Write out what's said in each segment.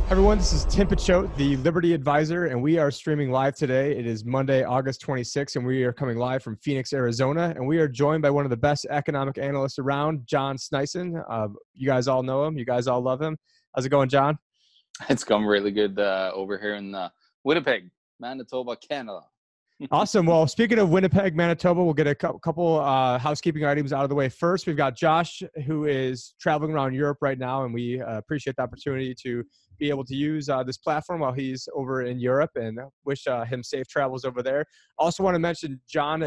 Everyone, this is Tim Picciott, the Liberty Advisor, and we are streaming live today. It is Monday, August 26th, and we are coming live from Phoenix, Arizona, and we are joined by one of the best economic analysts around, John Sneisen. You guys all know him. You guys all love him. How's it going, John? It's going really good over here in Winnipeg, Manitoba, Canada. Awesome. Well, speaking of Winnipeg, Manitoba, we'll get a couple housekeeping items out of the way first. We've got Josh, who is traveling around Europe right now, and we appreciate the opportunity to be able to use this platform while he's over in Europe, and wish him safe travels over there. Also want to mention John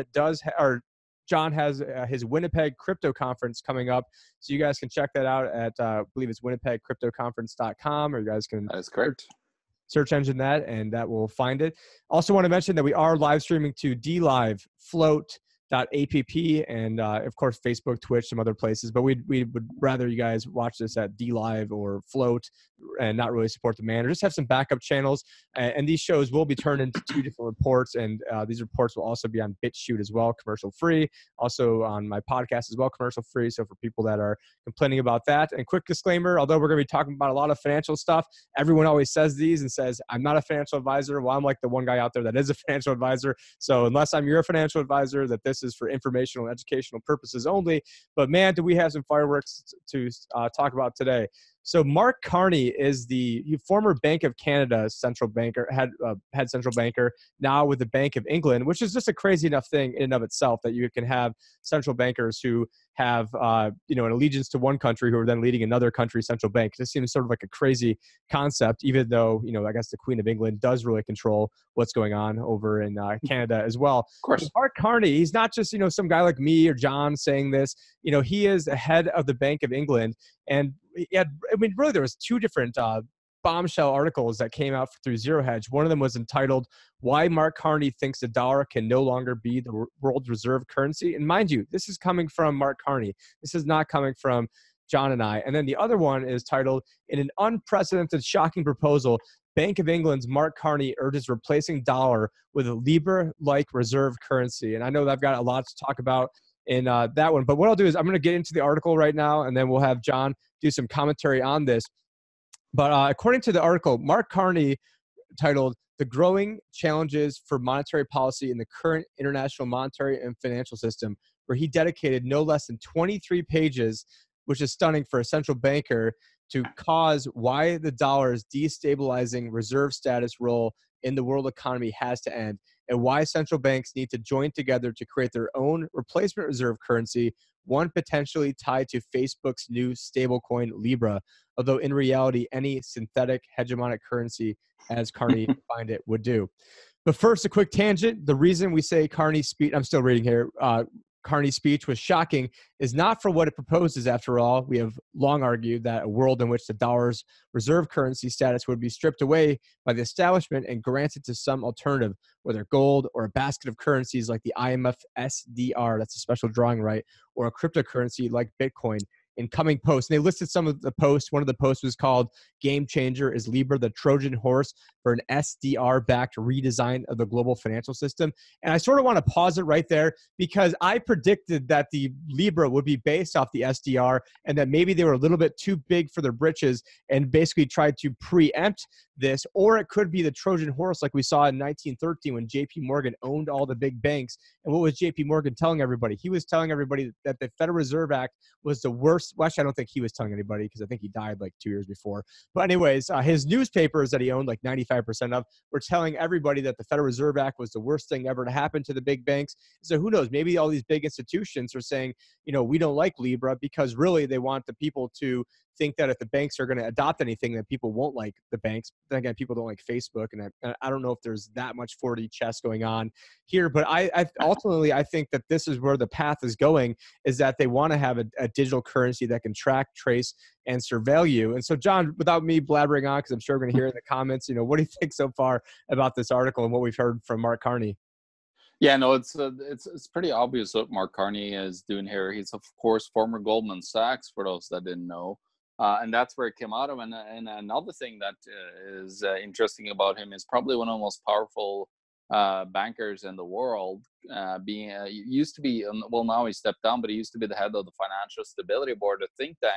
has his Winnipeg Crypto Conference coming up, so you guys can check that out at I believe it's winnipegcryptoconference.com, or you guys can. That is correct. Search engine that, and that will find it. Also want to mention that we are live streaming to DLive, Float.app, and of course Facebook, Twitch, some other places, but we would rather you guys watch this at DLive or Float and not really support the man, or just have some backup channels. And these shows will be turned into two different reports, and these reports will also be on BitChute as well, commercial free. Also on my podcast as well, commercial free. So for people that are complaining about that. And quick disclaimer, although we're going to be talking about a lot of financial stuff, everyone always says these and says, I'm not a financial advisor. Well, I'm like the one guy out there that is a financial advisor. So unless I'm your financial advisor, that this is for informational and educational purposes only. But man, do we have some fireworks to talk about today. So Mark Carney is the former Bank of Canada central banker, head central banker, now with the Bank of England, which is just a crazy enough thing in and of itself that you can have central bankers who have an allegiance to one country who are then leading another country's central bank. This seems sort of like a crazy concept, even though I guess the Queen of England does really control what's going on over in Canada as well. Of course. But Mark Carney, he's not just some guy like me or John saying this. He is the head of the Bank of England, and really there was two different bombshell articles that came out through Zero Hedge. One of them was entitled "Why Mark Carney Thinks the Dollar Can No Longer Be the World's Reserve Currency." And mind you, this is coming from Mark Carney. This is not coming from John and I. And then the other one is titled, "In an Unprecedented Shocking Proposal, Bank of England's Mark Carney urges replacing dollar with a Libra-like reserve currency." And I know that I've got a lot to talk about in that one. But what I'll do is I'm going to get into the article right now, and then we'll have John do some commentary on this. But according to the article, Mark Carney, titled "The Growing Challenges for Monetary Policy in the Current International Monetary and Financial System," where he dedicated no less than 23 pages, which is stunning for a central banker, to cause why the dollar's destabilizing reserve status role in the world economy has to end, and why central banks need to join together to create their own replacement reserve currency, one potentially tied to Facebook's new stablecoin Libra, although in reality, any synthetic hegemonic currency, as Carney defined it, would do. But first, a quick tangent. The reason we say Carney's speech, I'm still reading here, Carney's speech was shocking is not for what it proposes. After all, we have long argued that a world in which the dollar's reserve currency status would be stripped away by the establishment and granted to some alternative, whether gold or a basket of currencies like the IMF SDR, that's a special drawing right, or a cryptocurrency like Bitcoin, in coming posts. And they listed some of the posts. One of the posts was called "Game Changer is Libra the Trojan Horse for an SDR-backed redesign of the global financial system." And I sort of want to pause it right there, because I predicted that the Libra would be based off the SDR, and that maybe they were a little bit too big for their britches and basically tried to preempt this. Or it could be the Trojan horse like we saw in 1913 when JP Morgan owned all the big banks. And what was JP Morgan telling everybody? He was telling everybody that the Federal Reserve Act was the worst. Well, actually, I don't think he was telling anybody, because I think he died like 2 years before. But anyways, his newspapers that he owned like 95% of were telling everybody that the Federal Reserve Act was the worst thing ever to happen to the big banks. So who knows? Maybe all these big institutions are saying, we don't like Libra, because really they want the people to think that if the banks are going to adopt anything, that people won't like the banks. Then again, people don't like Facebook, and I don't know if there's that much 4D chess going on here. But I ultimately, I think that this is where the path is going, is that they want to have a digital currency that can track, trace, and surveil you. And so, John, without me blabbering on, because I'm sure we're going to hear in the comments, what do you think so far about this article and what we've heard from Mark Carney? Yeah, no, it's pretty obvious what Mark Carney is doing here. He's of course former Goldman Sachs, for those that didn't know, and that's where it came out of. And another thing that is interesting about him is probably one of the most powerful bankers in the world. Being used to be, well, now he stepped down, but he used to be the head of the Financial Stability Board, a think tank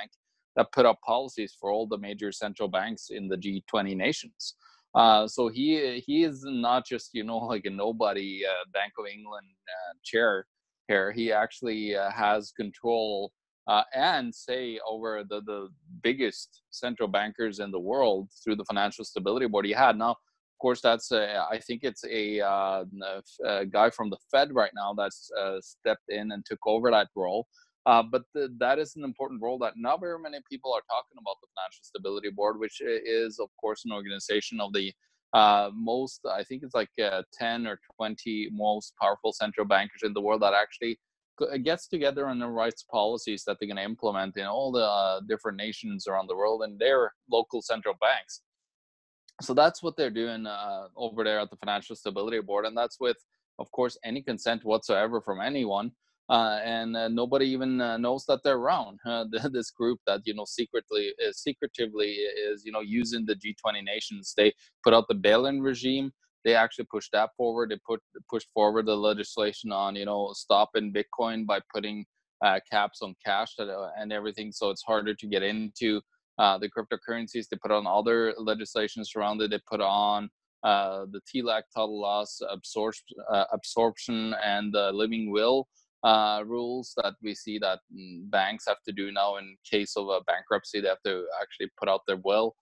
that put up policies for all the major central banks in the G20 nations. So he is not just like a nobody Bank of England chair here. He actually has control and say over the biggest central bankers in the world through the Financial Stability Board he had. Now, of course, that's I think it's a guy from the Fed right now that's stepped in and took over that role. But that is an important role that not very many people are talking about, the Financial Stability Board, which is, of course, an organization of the most, I think it's like 10 or 20 most powerful central bankers in the world that actually gets together and writes policies that they're going to implement in all the different nations around the world and their local central banks. So that's what they're doing over there at the Financial Stability Board, and that's with, of course, any consent whatsoever from anyone. And nobody even knows that they're around. This group that secretively is using the G20 nations. They put out the bail-in regime. They actually pushed that forward. They pushed forward the legislation on stopping Bitcoin by putting caps on cash and everything, so it's harder to get into the cryptocurrencies. They put on other legislations around it. They put on the TLAC, total loss absorption, and the living will rules that we see that banks have to do now in case of a bankruptcy. They have to actually put out their will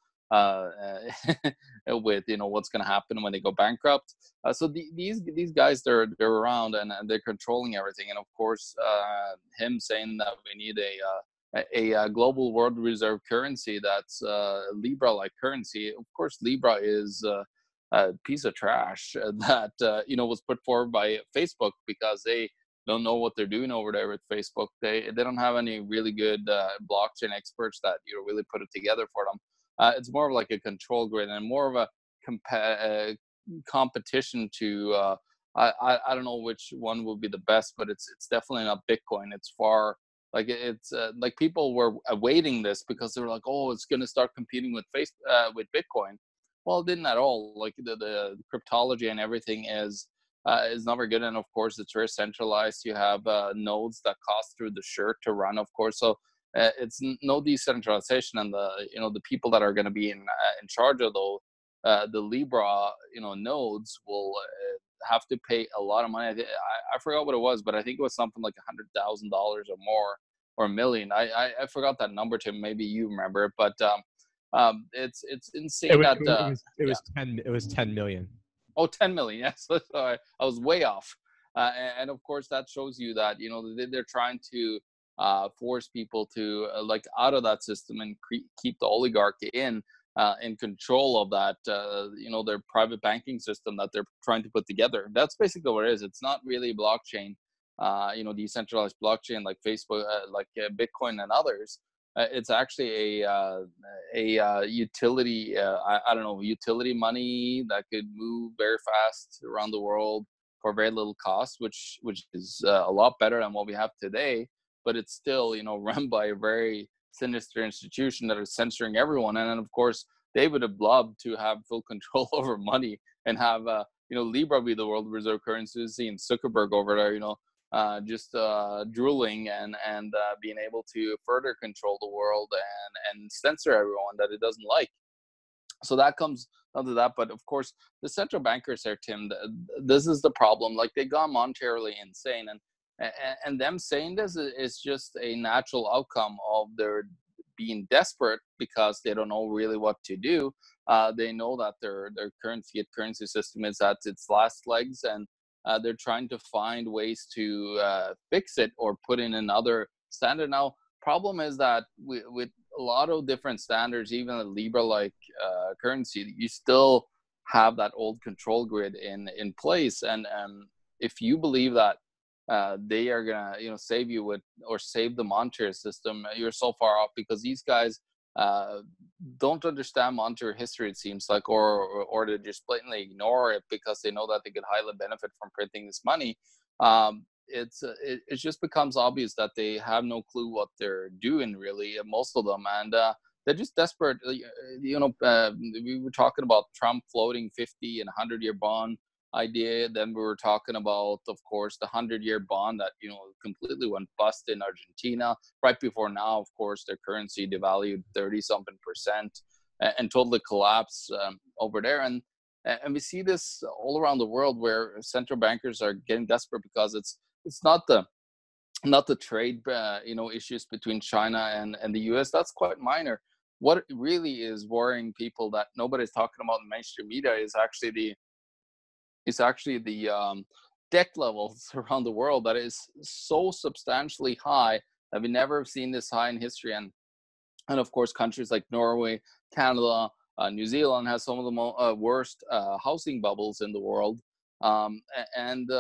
with what's going to happen when they go bankrupt. So these guys, they're around and they're controlling everything. And of course, him saying that we need a global world reserve currency that's Libra-like currency. Of course, Libra is a piece of trash that was put forward by Facebook because they don't know what they're doing over there with Facebook. They don't have any really good blockchain experts that really put it together for them. It's more of like a control grid and more of a competition to I don't know which one will be the best, but it's definitely not Bitcoin. It's far it's like people were awaiting this because they were like, oh, it's going to start competing with Bitcoin. Well, it didn't at all. Like the cryptology and everything is not very good, and of course it's very centralized. You have nodes that cost through the shirt to run, of course. So it's no decentralization, and the people that are going to be in charge of the Libra nodes will have to pay a lot of money. I forgot what it was, but I think it was something like $100,000 or more, or a million. I forgot that number, Tim. Maybe you remember it, but it's insane. It was 10 million. Oh, 10 million. Yes, I was way off. And of course, that shows you that they're trying to force people to out of that system and keep the oligarchy in control of that, their private banking system that they're trying to put together. That's basically what it is. It's not really blockchain, decentralized blockchain like Facebook, Bitcoin and others. It's actually a utility, utility money that could move very fast around the world for very little cost, which is a lot better than what we have today. But it's still, run by a very sinister institution that is censoring everyone. And then, of course, they would have loved to have full control over money and have, Libra be the world reserve currency, seeing Zuckerberg over there, just drooling and being able to further control the world and censor everyone that it doesn't like. So that comes down to that. But of course, the central bankers there, Tim, this is the problem. Like, they gone monetarily insane, and them saying this is just a natural outcome of their being desperate because they don't know really what to do. They know that their current fiat currency system is at its last legs, and they're trying to find ways to fix it or put in another standard. Now, problem is that with a lot of different standards, even a Libra-like currency, you still have that old control grid in place. And if you believe that they are gonna save you with or save the monetary system, you're so far off, because these guys don't understand monetary history, it seems like, or they just blatantly ignore it because they know that they could highly benefit from printing this money. It just becomes obvious that they have no clue what they're doing, really, most of them, and they're just desperate. We were talking about Trump floating 50 and 100-year bond idea. Then we were talking about, of course, the 100-year bond that, completely went bust in Argentina. Right before now, of course, their currency devalued 30 something percent and totally collapsed over there. And we see this all around the world where central bankers are getting desperate because it's not the trade issues between China and the US. That's quite minor. What really is worrying people that nobody's talking about in mainstream media is actually the debt levels around the world that is so substantially high that we never have seen this high in history. And of course, countries like Norway, Canada, New Zealand has some of the worst housing bubbles in the world. And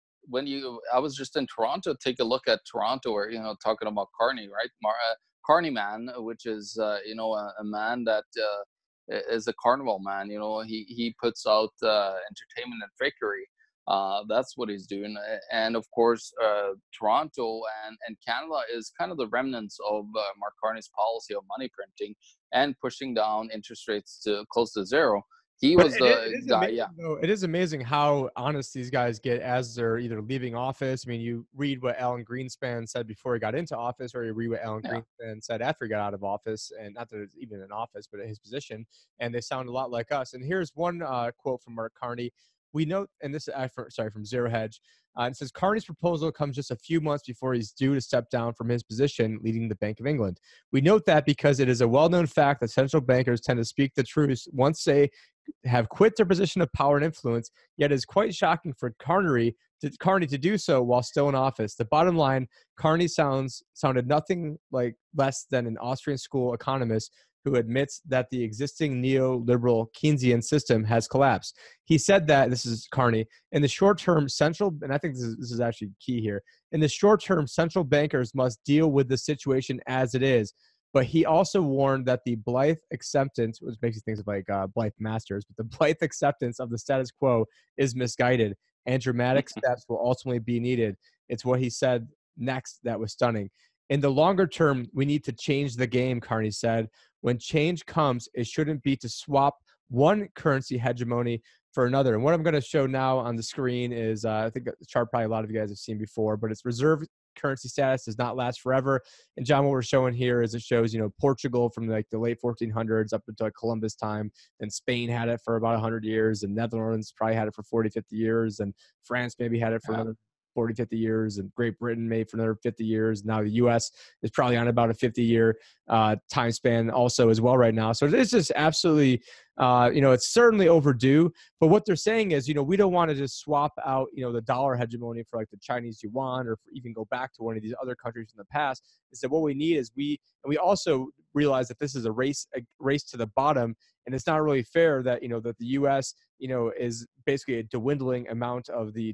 I was just in Toronto. Take a look at Toronto, or talking about Carney, right? Carney man, which is a man that is a carnival man. He puts out entertainment and fakery. That's what he's doing. And of course, Toronto and Canada is kind of the remnants of Mark Carney's policy of money printing and pushing down interest rates to close to zero. He But was it the is guy, amazing, yeah. though. It is amazing how honest these guys get as they're either leaving office. I mean, you read what Alan Greenspan said before he got into office, or you read what Alan Yeah. Greenspan said after he got out of office, and not that it's even in office, but at his position, and they sound a lot like us. And here's one quote from Mark Carney. We note, and this is from Zero Hedge. It says Carney's proposal comes just a few months before he's due to step down from his position leading the Bank of England. We note that because it is a well-known fact that central bankers tend to speak the truth once they have quit their position of power and influence, yet it is quite shocking for Carney to do so while still in office. The bottom line, Carney sounded nothing like less than an Austrian school economist who admits that the existing neoliberal Keynesian system has collapsed. He said that, this is Carney, in the short term, and I think this is actually key here, in the short term, central bankers must deal with the situation as it is. But he also warned that the Blythe acceptance, which makes you think of like Blythe Masters, but the Blythe acceptance of the status quo is misguided and dramatic steps will ultimately be needed. It's what he said next that was stunning. In the longer term, we need to change the game, Carney said. When change comes, it shouldn't be to swap one currency hegemony for another. And what I'm going to show now on the screen is, I think a chart probably a lot of you guys have seen before, but it's reserve currency status does not last forever. And John, what we're showing here is it shows, Portugal from like the late 1400s up until Columbus time. And Spain had it for about 100 years, and Netherlands probably had it for 40, 50 years. And France maybe had it for another 40, 50 years, and Great Britain made for another 50 years. Now the U.S. is probably on about a 50-year time span also as well right now. So it's just absolutely, it's certainly overdue. But what they're saying is, we don't want to just swap out, the dollar hegemony for like the Chinese yuan, or even go back to one of these other countries in the past. Is that what we need is we also realize that this is a race to the bottom, and it's not really fair that, that the U.S., is basically a dwindling amount of the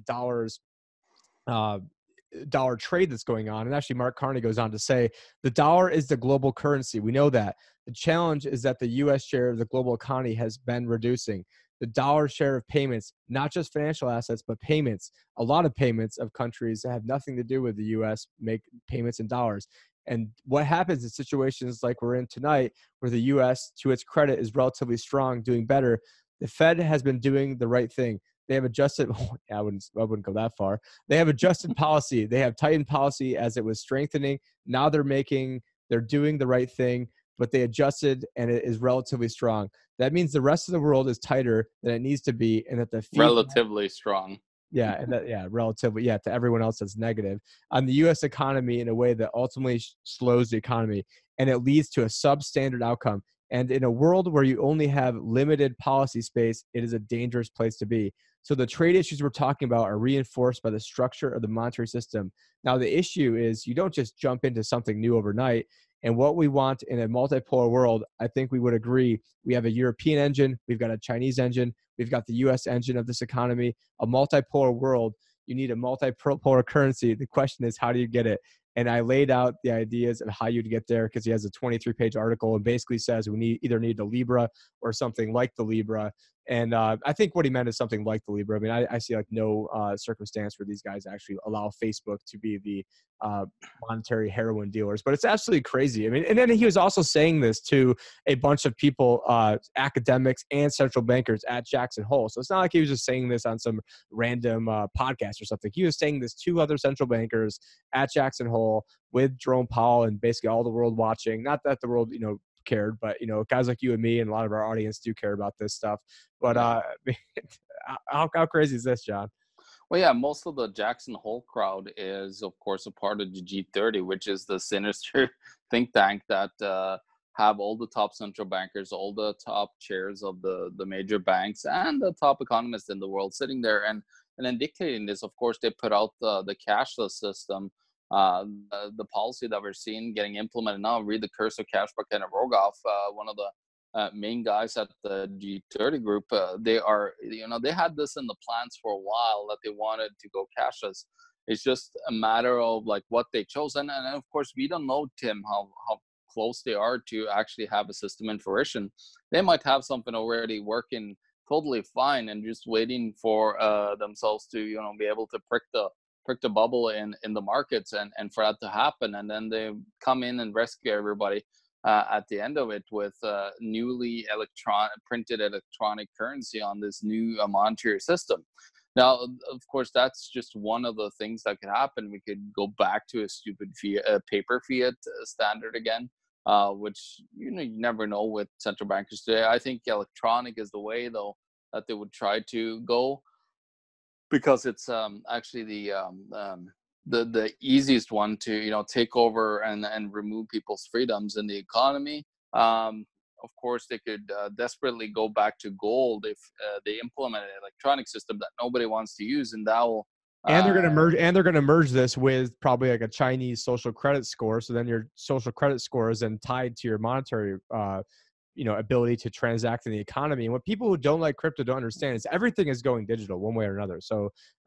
dollar trade that's going on. And actually, Mark Carney goes on to say, the dollar is the global currency. We know that. The challenge is that the U.S. share of the global economy has been reducing. The dollar share of payments, not just financial assets, but payments, a lot of payments of countries that have nothing to do with the U.S. make payments in dollars. And what happens in situations like we're in tonight, where the U.S., to its credit, is relatively strong, doing better, the Fed has been doing the right thing. They have adjusted. I wouldn't go that far. They have adjusted policy. They have tightened policy as it was strengthening. Now they're doing the right thing, but they adjusted and it is relatively strong. That means the rest of the world is tighter than it needs to be, and that the Relatively strong. Yeah, and relatively, to everyone else that's negative on the U.S. economy in a way that ultimately slows the economy, and it leads to a substandard outcome. And in a world where you only have limited policy space, it is a dangerous place to be. So the trade issues we're talking about are reinforced by the structure of the monetary system. Now, the issue is you don't just jump into something new overnight. And what we want in a multipolar world, I think we would agree, we have a European engine, we've got a Chinese engine, we've got the U.S. engine of this economy. A multipolar world, you need a multipolar currency. The question is, how do you get it? And I laid out the ideas of how you'd get there, because he has a 23-page article and basically says we either need the Libra or something like the Libra. And I think what he meant is something like the Libra. I mean, I see like no circumstance where these guys actually allow Facebook to be the monetary heroin dealers, but it's absolutely crazy. I mean, and then he was also saying this to a bunch of people, academics and central bankers at Jackson Hole. So it's not like he was just saying this on some random podcast or something. He was saying this to other central bankers at Jackson Hole with Jerome Powell and basically all the world watching. Not that the world, cared, but guys like you and me and a lot of our audience do care about this stuff. But how crazy is this, John? Well, yeah, most of the Jackson Hole crowd is, of course, a part of the G30, which is the sinister think tank that have all the top central bankers, all the top chairs of the major banks, and the top economists in the world sitting there and then dictating this. Of course, they put out the cashless system, the policy that we're seeing getting implemented now. Read the Curse of Cash by Kenneth Rogoff, one of the main guys at the G30 group. They are, they had this in the plans for a while that they wanted to go cashless. It's just a matter of like what they chose. And of course, we don't know, Tim, how close they are to actually have a system in fruition. They might have something already working totally fine and just waiting for themselves to, be able to prick the bubble in the markets and for that to happen. And then they come in and rescue everybody at the end of it with newly printed electronic currency on this new monetary system. Now, of course, that's just one of the things that could happen. We could go back to a stupid paper fiat standard again, which you never know with central bankers today. I think electronic is the way, though, that they would try to go, because it's actually the easiest one to take over and remove people's freedoms in the economy. Of course, they could desperately go back to gold if they implement an electronic system that nobody wants to use, and that will. And they're going to merge this with probably like a Chinese social credit score. So then your social credit score is then tied to your monetary ability to transact in the economy. And what people who don't like crypto don't understand is everything is going digital one way or another. So,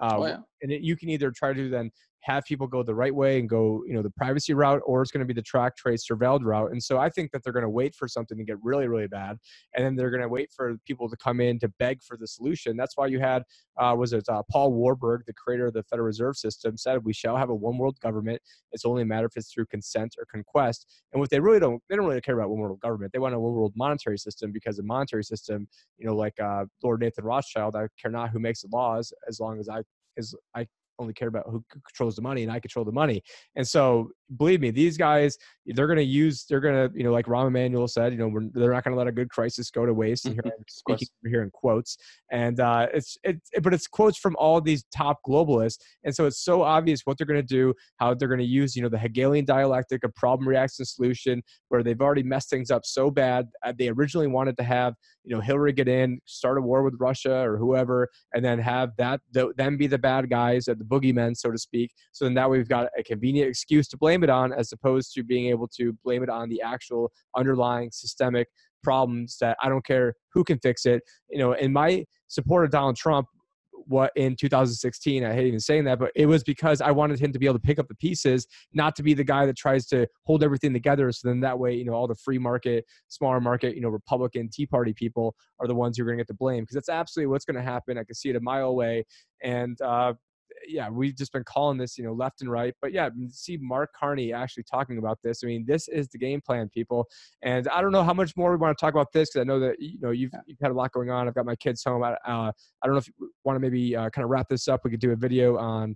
you can either try to then have people go the right way and go, the privacy route, or it's going to be the track, trace, surveilled route. And so I think that they're going to wait for something to get really, really bad. And then they're going to wait for people to come in to beg for the solution. That's why you had, Paul Warburg, the creator of the Federal Reserve System, said, we shall have a one world government. It's only a matter if it's through consent or conquest. And what they don't really care about one world government. They want a one world monetary system, because the monetary system, like Lord Nathan Rothschild, I care not who makes the laws as long as I only care about who controls the money, and I control the money. And so, believe me, these guys, they're going to, like Rahm Emanuel said, they're not going to let a good crisis go to waste. And here I'm speaking here in quotes, and but it's quotes from all these top globalists. And so it's so obvious what they're going to do, how they're going to use, the Hegelian dialectic of problem, reaction, solution, where they've already messed things up so bad. They originally wanted to have, Hillary get in, start a war with Russia or whoever, and then have them be the bad guys, the boogeymen, so to speak. So then that way we've got a convenient excuse to blame it on, as opposed to being able to blame it on the actual underlying systemic problems that I don't care who can fix it. In my support of Donald Trump, in 2016, I hate even saying that, but it was because I wanted him to be able to pick up the pieces, not to be the guy that tries to hold everything together. So then that way, all the free market, smaller market, Republican Tea Party people are the ones who are going to get the blame, because that's absolutely what's going to happen. I can see it a mile away. And we've just been calling this, left and right. But see Mark Carney actually talking about this. I mean, this is the game plan, people. And I don't know how much more we want to talk about this, because I know that you've had a lot going on. I've got my kids home. I don't know if you want to maybe kind of wrap this up. We could do a video on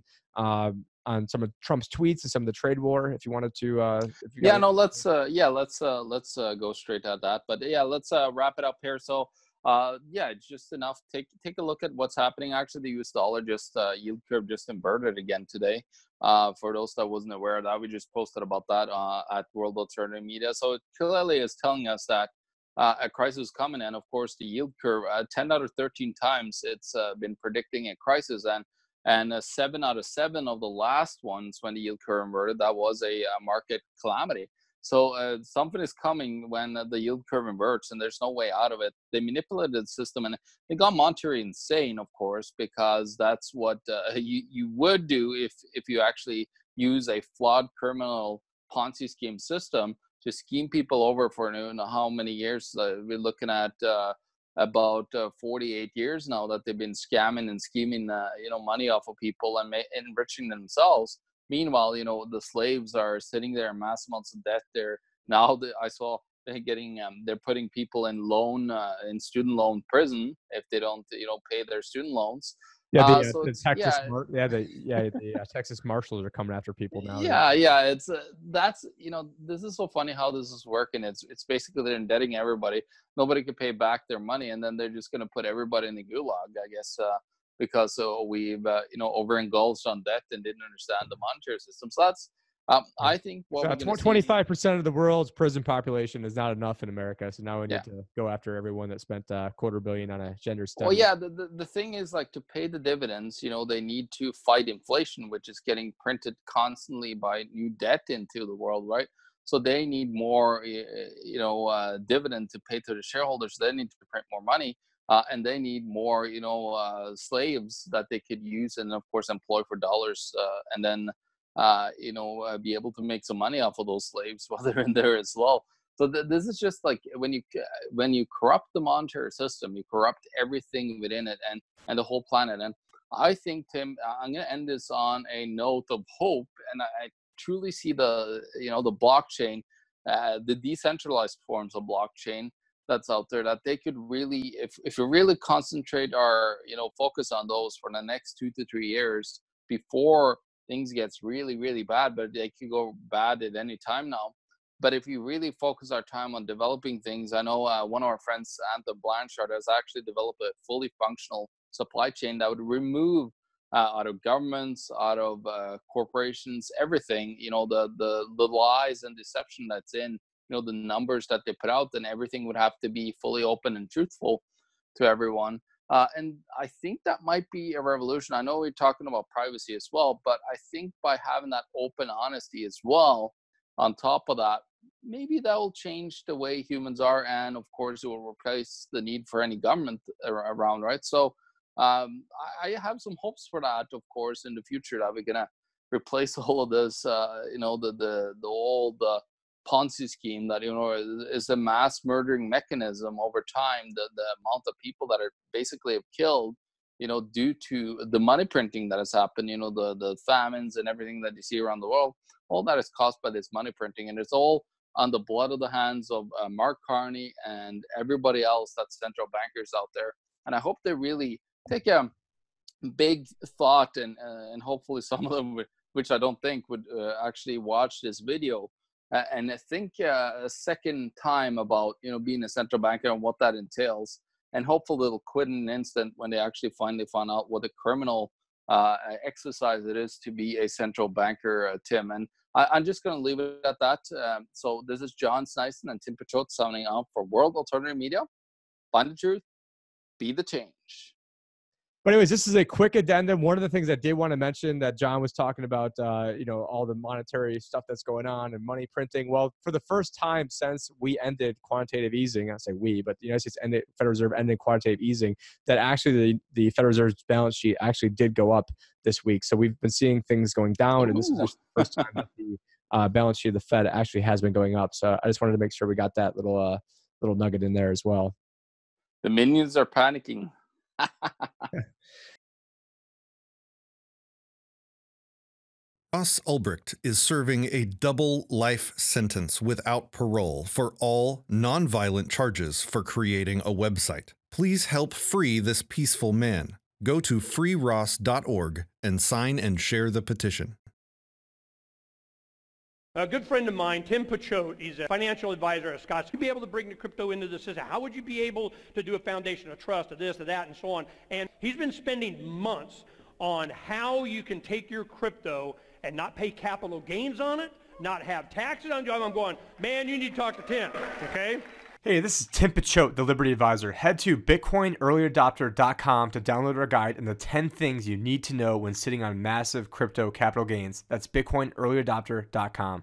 some of Trump's tweets and some of the trade war, if you wanted to. Let's go straight at that. But let's wrap it up here. So. Just enough. Take a look at what's happening. Actually, the U.S. dollar yield curve just inverted again today. For those that wasn't aware of that, we just posted about that at World Alternative Media. So it clearly is telling us that a crisis is coming, and of course the yield curve 10 out of 13 times it's been predicting a crisis, and 7 out of 7 of the last ones when the yield curve inverted, that was a market calamity. So something is coming when the yield curve inverts, and there's no way out of it. They manipulated the system, and they got Monterey insane, of course, because that's what you would do if you actually use a flawed criminal Ponzi scheme system to scheme people over for how many years. We're looking at about 48 years now that they've been scamming and scheming, money off of people and enriching themselves. Meanwhile, the slaves are sitting there in mass amounts of debt. I saw they're getting they're putting people in student loan prison if they don't pay their student loans. Yeah, So the it's Texas, Texas Marshals are coming after people now. yeah, it's that's this is so funny how this is working. It's basically they're indebting everybody. Nobody can pay back their money, and then they're just going to put everybody in the gulag, I guess, because we've overindulged on debt and didn't understand the monetary system. So that's I think what we're going to 25% of the world's prison population is not enough in America. So now we need Yeah. to go after everyone that spent $250 million on a gender study. Well, yeah, the thing is, like, to pay the dividends, they need to fight inflation, which is getting printed constantly by new debt into the world, right? So they need more, dividend to pay to the shareholders. They need to print more money, and they need more, slaves that they could use and, of course, employ for dollars, and then, be able to make some money off of those slaves while they're in there as well. So this is just like when you corrupt the monetary system, you corrupt everything within it and the whole planet. And I think, Tim, I'm going to end this on a note of hope, and I truly see the blockchain, the decentralized forms of blockchain that's out there, that they could really, if you really concentrate our focus on those for the next 2 to 3 years before things gets really, really bad, but they could go bad at any time now. But if you really focus our time on developing things, I know one of our friends, Anthem Blanchard, has actually developed a fully functional supply chain that would remove out of governments, out of corporations, everything, the lies and deception that's in, the numbers that they put out, and everything would have to be fully open and truthful to everyone. And I think that might be a revolution. I know we're talking about privacy as well, but I think by having that open honesty as well, on top of that, maybe that will change the way humans are. And of course, it will replace the need for any government around, right? So I have some hopes for that, of course, in the future, that we're going to replace all of this, the old Ponzi scheme that is a mass murdering mechanism over time. The amount of people that are basically have killed, due to the money printing that has happened, the famines and everything that you see around the world, all that is caused by this money printing, and it's all on the blood of the hands of Mark Carney and everybody else that's central bankers out there. And I hope they really take a big thought, and hopefully some of them, which I don't think would actually watch this video, and think a second time about being a central banker and what that entails, and hopefully they'll quit in an instant when they actually finally find out what a criminal exercise it is to be a central banker, Tim. And I'm just going to leave it at that. So this is John Sneisen and Tim Picciott signing off for World Alternative Media. Find the truth, be the change. But anyways, this is a quick addendum. One of the things I did want to mention that John was talking about, all the monetary stuff that's going on and money printing. Well, for the first time since we ended quantitative easing, I say we, but the United States Federal Reserve ended quantitative easing, that actually the Federal Reserve's balance sheet actually did go up this week. So we've been seeing things going down, and this is the first time that the balance sheet of the Fed actually has been going up. So I just wanted to make sure we got that little nugget in there as well. The minions are panicking. Ross Ulbricht is serving a double life sentence without parole for all nonviolent charges for creating a website. Please help free this peaceful man. Go to freeross.org and sign and share the petition. A good friend of mine, Tim Picciott, he's a financial advisor at Scotts. You'd be able to bring the crypto into the system. How would you be able to do a foundation of trust, of this, of that, and so on? And he's been spending months on how you can take your crypto and not pay capital gains on it, not have taxes on it. I'm going, man, you need to talk to Tim, okay? Hey, this is Tim Picciott, the Liberty Advisor. Head to bitcoinearlyadopter.com to download our guide and the 10 things you need to know when sitting on massive crypto capital gains. That's bitcoinearlyadopter.com.